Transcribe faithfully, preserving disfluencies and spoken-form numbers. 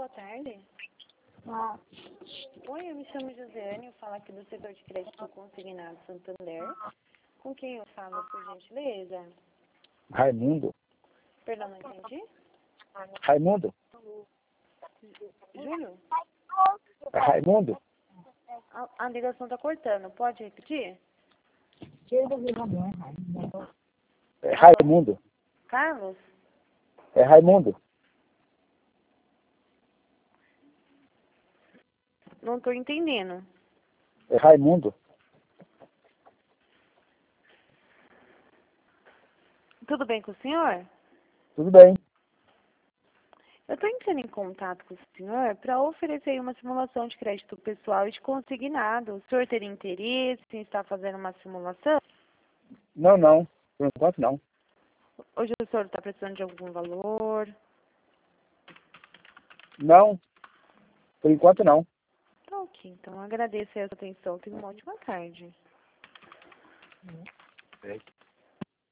boa tarde. Ah, Oi, eu me chamo Josiane, eu falo aqui do setor de crédito consignado Santander. Com quem eu falo, por gentileza? Raimundo. Perdão, não entendi? Raimundo. Júlio? É Raimundo. A, a ligação tá cortando, pode repetir? É Raimundo. Carlos? É Raimundo. Não tô entendendo. É Raimundo. Tudo bem com o senhor? Tudo bem. Eu estou entrando em contato com o senhor para oferecer uma simulação de crédito pessoal e de consignado. O senhor teria interesse em estar fazendo uma simulação? Não, não. Por enquanto, não. Hoje o senhor está precisando de algum valor? Não. Por enquanto, não. Tá ok, então agradeço a sua atenção. Tenha uma ótima tarde. É.